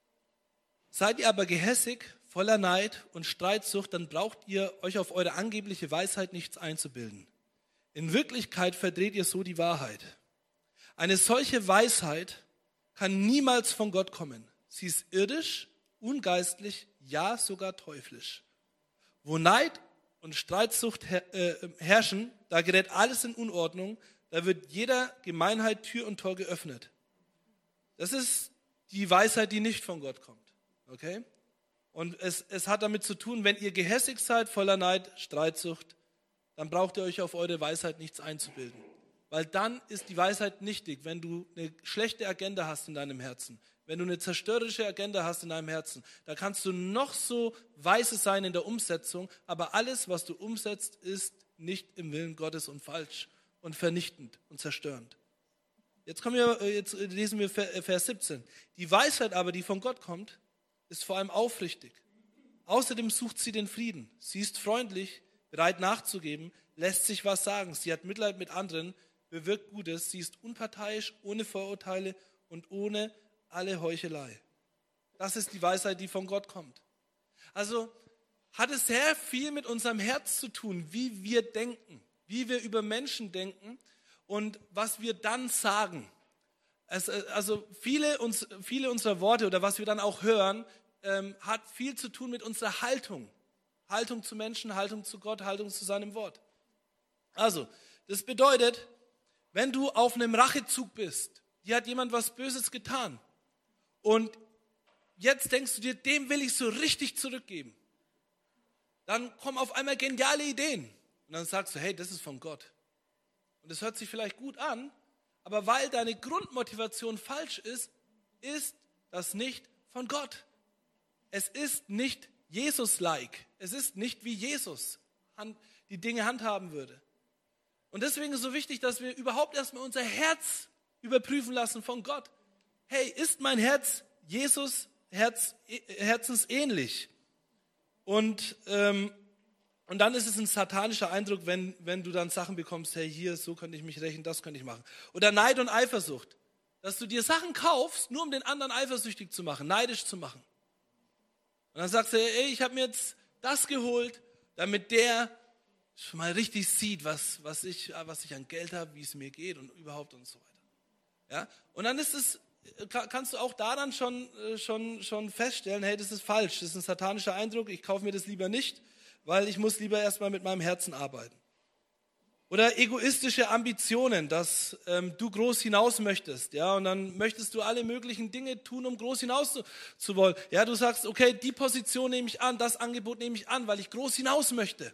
Seid ihr aber gehässig, voller Neid und Streitsucht, dann braucht ihr euch auf eure angebliche Weisheit nichts einzubilden. In Wirklichkeit verdreht ihr so die Wahrheit. Eine solche Weisheit kann niemals von Gott kommen. Sie ist irdisch, ungeistlich, ja sogar teuflisch. Wo Neid und Streitsucht herrschen, da gerät alles in Unordnung, da wird jeder Gemeinheit Tür und Tor geöffnet. Das ist die Weisheit, die nicht von Gott kommt. Okay? Und es hat damit zu tun, wenn ihr gehässig seid, voller Neid, Streitsucht, dann braucht ihr euch auf eure Weisheit nichts einzubilden. Weil dann ist die Weisheit nichtig, wenn du eine schlechte Agenda hast in deinem Herzen, wenn du eine zerstörerische Agenda hast in deinem Herzen, da kannst du noch so weise sein in der Umsetzung, aber alles, was du umsetzt, ist nicht im Willen Gottes und falsch und vernichtend und zerstörend. Jetzt lesen wir Vers 17. Die Weisheit aber, die von Gott kommt, ist vor allem aufrichtig. Außerdem sucht sie den Frieden. Sie ist freundlich, bereit nachzugeben, lässt sich was sagen. Sie hat Mitleid mit anderen, bewirkt Gutes. Sie ist unparteiisch, ohne Vorurteile und ohne alle Heuchelei. Das ist die Weisheit, die von Gott kommt. Also hat es sehr viel mit unserem Herz zu tun, wie wir denken, wie wir über Menschen denken und was wir dann sagen. Also viele unserer Worte oder was wir dann auch hören, hat viel zu tun mit unserer Haltung. Haltung zu Menschen, Haltung zu Gott, Haltung zu seinem Wort. Also, das bedeutet, wenn du auf einem Rachezug bist, dir hat jemand was Böses getan und jetzt denkst du dir, dem will ich so richtig zurückgeben. Dann kommen auf einmal geniale Ideen und dann sagst du, hey, das ist von Gott. Und das hört sich vielleicht gut an, aber weil deine Grundmotivation falsch ist, ist das nicht von Gott. Es ist nicht Jesus-like. Es ist nicht wie Jesus die Dinge handhaben würde. Und deswegen ist es so wichtig, dass wir überhaupt erstmal unser Herz überprüfen lassen von Gott. Hey, ist mein Herz Jesus herzensähnlich? Und dann ist es ein satanischer Eindruck, wenn du dann Sachen bekommst, hey, hier, so könnte ich mich rächen, das könnte ich machen. Oder Neid und Eifersucht, dass du dir Sachen kaufst, nur um den anderen eifersüchtig zu machen, neidisch zu machen. Und dann sagst du, ey, ich habe mir jetzt das geholt, damit der schon mal richtig sieht, was ich an Geld habe, wie es mir geht und überhaupt und so weiter. Ja? Und dann kannst du auch daran schon feststellen, hey, das ist falsch, das ist ein satanischer Eindruck, ich kaufe mir das lieber nicht, weil ich muss lieber erstmal mit meinem Herzen arbeiten. Oder egoistische Ambitionen, dass du groß hinaus möchtest, ja, und dann möchtest du alle möglichen Dinge tun, um groß hinaus zu wollen. Ja, du sagst, okay, die Position nehme ich an, das Angebot nehme ich an, weil ich groß hinaus möchte.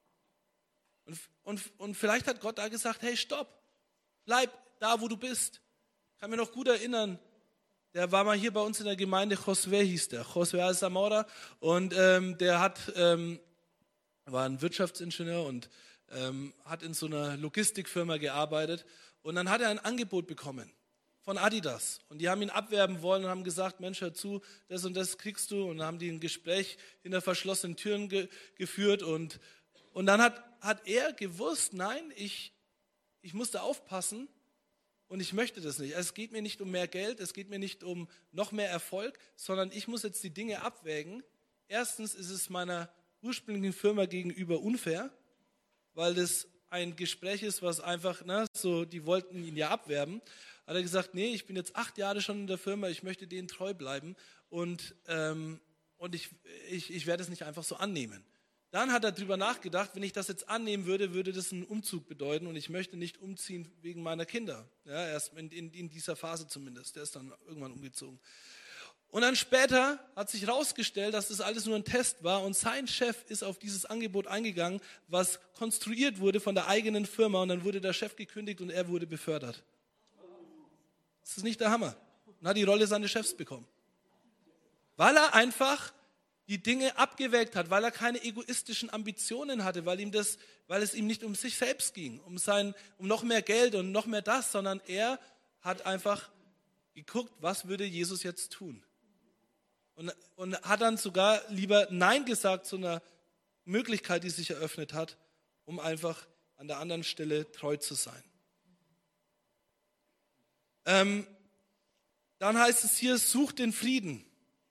Und vielleicht hat Gott da gesagt, hey, stopp, bleib da, wo du bist. Ich kann mir noch gut erinnern, der war mal hier bei uns in der Gemeinde, Josué hieß der, Josué Zamora, und der war ein Wirtschaftsingenieur und hat in so einer Logistikfirma gearbeitet. Und dann hat er ein Angebot bekommen von Adidas. Und die haben ihn abwerben wollen und haben gesagt, Mensch, hör zu, das und das kriegst du. Und dann haben die ein Gespräch hinter verschlossenen Türen geführt. Und dann hat er gewusst, nein, ich muss da aufpassen und ich möchte das nicht. Es geht mir nicht um mehr Geld, es geht mir nicht um noch mehr Erfolg, sondern ich muss jetzt die Dinge abwägen. Erstens ist es meiner ursprünglichen Firma gegenüber unfair, weil das ein Gespräch ist, was einfach, die wollten ihn ja abwerben. Hat er gesagt, nee, ich bin jetzt 8 Jahre schon in der Firma, ich möchte denen treu bleiben und ich werde es nicht einfach so annehmen. Dann hat er darüber nachgedacht, wenn ich das jetzt annehmen würde, würde das einen Umzug bedeuten und ich möchte nicht umziehen wegen meiner Kinder. Ja, erst in dieser Phase zumindest. Der ist dann irgendwann umgezogen. Und dann später hat sich herausgestellt, dass das alles nur ein Test war und sein Chef ist auf dieses Angebot eingegangen, was konstruiert wurde von der eigenen Firma und dann wurde der Chef gekündigt und er wurde befördert. Das ist nicht der Hammer. Und hat die Rolle seines Chefs bekommen. Weil er einfach die Dinge abgewägt hat, weil er keine egoistischen Ambitionen hatte, weil es ihm nicht um sich selbst ging, um noch mehr Geld und noch mehr das, sondern er hat einfach geguckt, was würde Jesus jetzt tun? Und hat dann sogar lieber Nein gesagt zu einer Möglichkeit, die sich eröffnet hat, um einfach an der anderen Stelle treu zu sein. Dann heißt es hier, sucht den Frieden.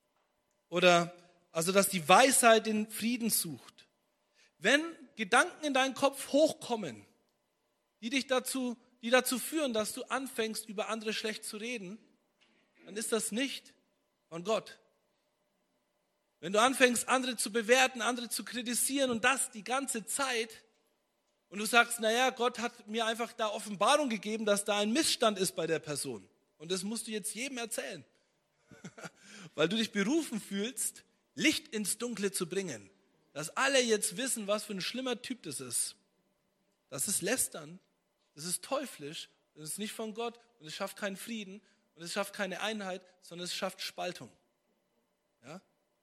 Also dass die Weisheit den Frieden sucht. Wenn Gedanken in deinen Kopf hochkommen, die dazu führen, dass du anfängst, über andere schlecht zu reden, dann ist das nicht von Gott. Wenn du anfängst, andere zu bewerten, andere zu kritisieren und das die ganze Zeit und du sagst, naja, Gott hat mir einfach da Offenbarung gegeben, dass da ein Missstand ist bei der Person und das musst du jetzt jedem erzählen, weil du dich berufen fühlst, Licht ins Dunkle zu bringen, dass alle jetzt wissen, was für ein schlimmer Typ das ist. Das ist Lästern, das ist teuflisch, das ist nicht von Gott und es schafft keinen Frieden und es schafft keine Einheit, sondern es schafft Spaltung. Ja?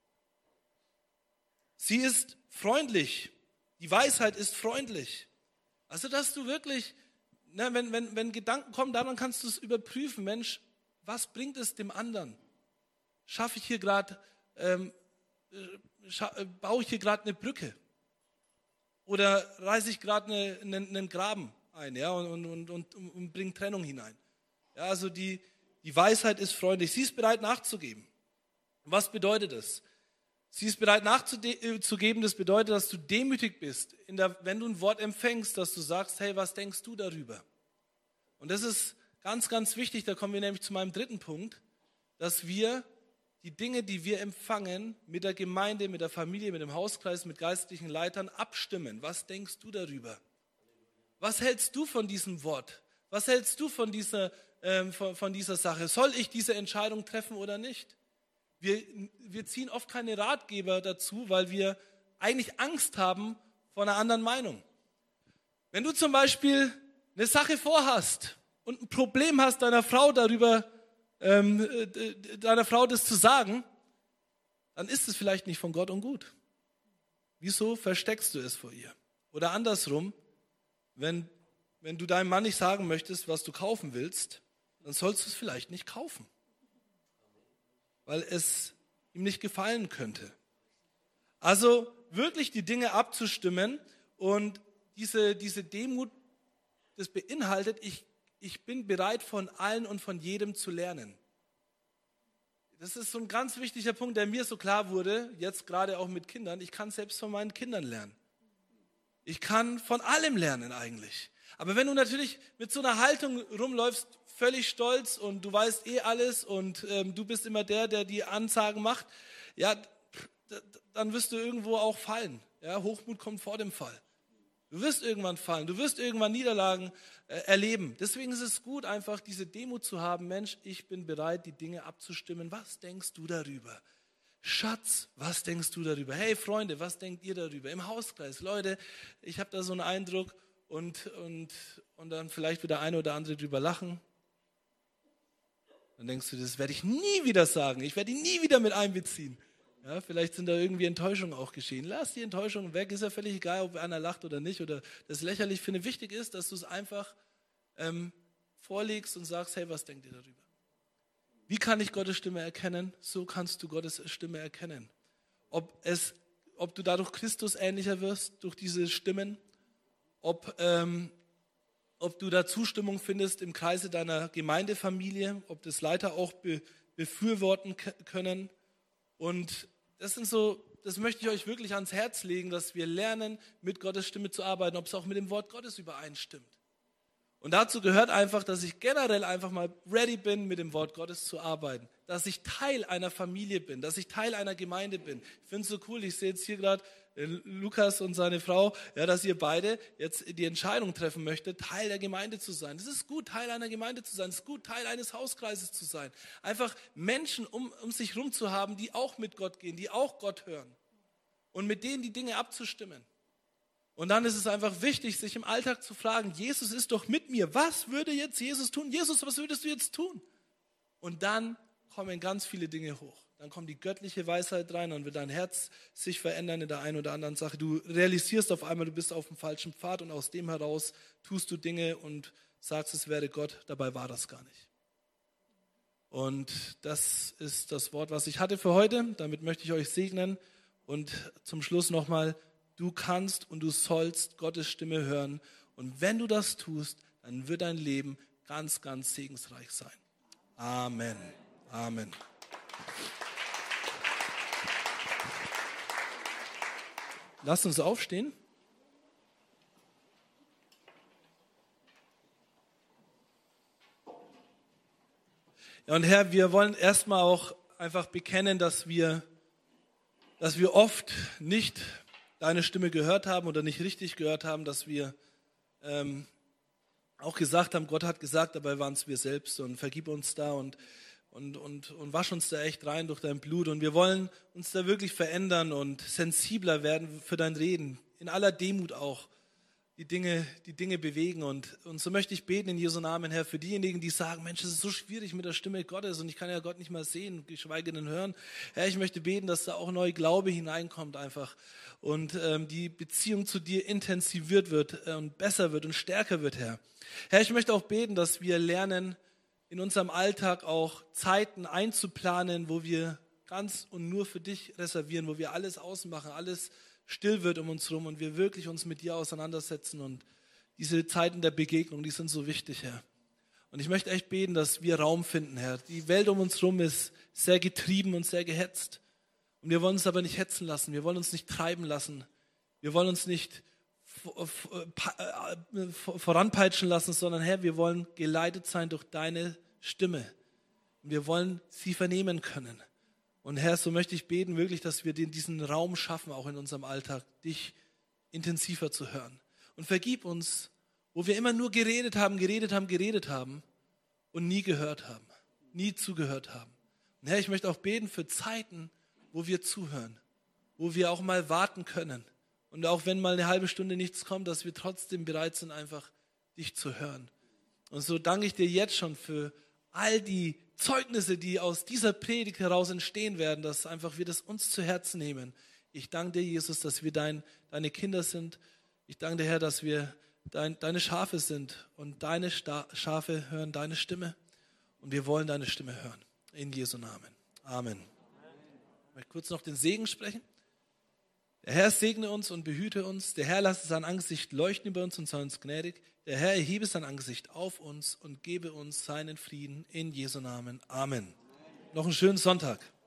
Sie ist freundlich. Die Weisheit ist freundlich. Also, dass du wirklich, wenn Gedanken kommen, dann kannst du es überprüfen. Mensch, was bringt es dem anderen? Schaffe ich hier gerade, baue ich hier gerade eine Brücke? Oder reiße ich gerade einen Graben ein, ja, und bringe Trennung hinein? Ja, also die Weisheit ist freundlich. Sie ist bereit nachzugeben. Was bedeutet das? Sie ist bereit nachzugeben, das bedeutet, dass du demütig bist, wenn du ein Wort empfängst, dass du sagst, hey, was denkst du darüber? Und das ist ganz, ganz wichtig, da kommen wir nämlich zu meinem dritten Punkt, dass wir die Dinge, die wir empfangen, mit der Gemeinde, mit der Familie, mit dem Hauskreis, mit geistlichen Leitern abstimmen. Was denkst du darüber? Was hältst du von diesem Wort? Was hältst du von dieser Sache? Soll ich diese Entscheidung treffen oder nicht? Wir ziehen oft keine Ratgeber dazu, weil wir eigentlich Angst haben vor einer anderen Meinung. Wenn du zum Beispiel eine Sache vorhast und ein Problem hast, deiner Frau das zu sagen, dann ist es vielleicht nicht von Gott und gut. Wieso versteckst du es vor ihr? Oder andersrum, wenn du deinem Mann nicht sagen möchtest, was du kaufen willst, dann sollst du es vielleicht nicht kaufen, weil es ihm nicht gefallen könnte. Also wirklich die Dinge abzustimmen und diese Demut, das beinhaltet, ich bin bereit, von allen und von jedem zu lernen. Das ist so ein ganz wichtiger Punkt, der mir so klar wurde, jetzt gerade auch mit Kindern. Ich kann selbst von meinen Kindern lernen. Ich kann von allem lernen eigentlich. Aber wenn du natürlich mit so einer Haltung rumläufst, völlig stolz und du weißt alles und du bist immer der die Ansagen macht, ja, dann wirst du irgendwo auch fallen. Ja, Hochmut kommt vor dem Fall. Du wirst irgendwann fallen, du wirst irgendwann Niederlagen erleben. Deswegen ist es gut, einfach diese Demut zu haben. Mensch, ich bin bereit, die Dinge abzustimmen. Was denkst du darüber? Schatz, was denkst du darüber? Hey Freunde, was denkt ihr darüber? Im Hauskreis, Leute, ich habe da so einen Eindruck und dann vielleicht wird der eine oder andere drüber lachen. Dann denkst du, das werde ich nie wieder sagen. Ich werde ihn nie wieder mit einbeziehen. Ja, vielleicht sind da irgendwie Enttäuschungen auch geschehen. Lass die Enttäuschungen weg, ist ja völlig egal, ob einer lacht oder nicht oder das lächerlich finde. Wichtig ist, dass du es einfach vorlegst und sagst, hey, was denkt ihr darüber? Wie kann ich Gottes Stimme erkennen? So kannst du Gottes Stimme erkennen. Ob du dadurch Christus ähnlicher wirst, durch diese Stimmen, ob du da Zustimmung findest im Kreise deiner Gemeindefamilie, ob das Leiter auch befürworten können. Und das möchte ich euch wirklich ans Herz legen, dass wir lernen, mit Gottes Stimme zu arbeiten, ob es auch mit dem Wort Gottes übereinstimmt. Und dazu gehört einfach, dass ich generell einfach mal ready bin, mit dem Wort Gottes zu arbeiten. Dass ich Teil einer Familie bin, dass ich Teil einer Gemeinde bin. Ich finde es so cool, ich sehe jetzt hier gerade Lukas und seine Frau, ja, dass ihr beide jetzt die Entscheidung treffen möchtet, Teil der Gemeinde zu sein. Es ist gut, Teil einer Gemeinde zu sein. Es ist gut, Teil eines Hauskreises zu sein. Einfach Menschen um sich herum zu haben, die auch mit Gott gehen, die auch Gott hören. Und mit denen die Dinge abzustimmen. Und dann ist es einfach wichtig, sich im Alltag zu fragen, Jesus ist doch mit mir. Was würde jetzt Jesus tun? Jesus, was würdest du jetzt tun? Und dann kommen ganz viele Dinge hoch. Dann kommt die göttliche Weisheit rein, dann wird dein Herz sich verändern in der einen oder anderen Sache. Du realisierst auf einmal, du bist auf dem falschen Pfad und aus dem heraus tust du Dinge und sagst, es wäre Gott. Dabei war das gar nicht. Und das ist das Wort, was ich hatte für heute. Damit möchte ich euch segnen. Und zum Schluss nochmal, du kannst und du sollst Gottes Stimme hören. Und wenn du das tust, dann wird dein Leben ganz, ganz segensreich sein. Amen. Amen. Lasst uns aufstehen. Ja, und Herr, wir wollen erstmal auch einfach bekennen, dass wir oft nicht deine Stimme gehört haben oder nicht richtig gehört haben, dass wir auch gesagt haben, Gott hat gesagt, dabei waren es wir selbst und vergib uns da und wasch uns da echt rein durch dein Blut. Und wir wollen uns da wirklich verändern und sensibler werden für dein Reden, in aller Demut auch die Dinge bewegen. Und so möchte ich beten in Jesu Namen, Herr, für diejenigen, die sagen, Mensch, es ist so schwierig mit der Stimme Gottes und ich kann ja Gott nicht mal sehen, geschweige denn hören. Herr, ich möchte beten, dass da auch neuer Glaube hineinkommt einfach und die Beziehung zu dir intensiviert wird und besser wird und stärker wird, Herr. Herr, ich möchte auch beten, dass wir lernen, in unserem Alltag auch Zeiten einzuplanen, wo wir ganz und nur für dich reservieren, wo wir alles ausmachen, alles still wird um uns herum und wir wirklich uns mit dir auseinandersetzen. Und diese Zeiten der Begegnung, die sind so wichtig, Herr. Und ich möchte echt beten, dass wir Raum finden, Herr. Die Welt um uns herum ist sehr getrieben und sehr gehetzt. Und wir wollen uns aber nicht hetzen lassen, wir wollen uns nicht treiben lassen, wir wollen uns nicht voranpeitschen lassen, sondern Herr, wir wollen geleitet sein durch deine Stimme. Und wir wollen sie vernehmen können. Und Herr, so möchte ich beten, wirklich, dass wir diesen Raum schaffen, auch in unserem Alltag, dich intensiver zu hören. Und vergib uns, wo wir immer nur geredet haben und nie gehört haben, nie zugehört haben. Und Herr, ich möchte auch beten für Zeiten, wo wir zuhören, wo wir auch mal warten können. Und auch wenn mal eine halbe Stunde nichts kommt, dass wir trotzdem bereit sind, einfach dich zu hören. Und so danke ich dir jetzt schon für all die Zeugnisse, die aus dieser Predigt heraus entstehen werden, dass einfach wir das uns zu Herzen nehmen. Ich danke dir, Jesus, dass wir deine Kinder sind. Ich danke dir, Herr, dass wir deine Schafe sind und deine Schafe hören deine Stimme und wir wollen deine Stimme hören. In Jesu Namen. Amen. Ich möchte kurz noch den Segen sprechen. Der Herr segne uns und behüte uns. Der Herr lasse sein Angesicht leuchten über uns und sei uns gnädig. Der Herr erhebe sein Angesicht auf uns und gebe uns seinen Frieden in Jesu Namen. Amen. Noch einen schönen Sonntag.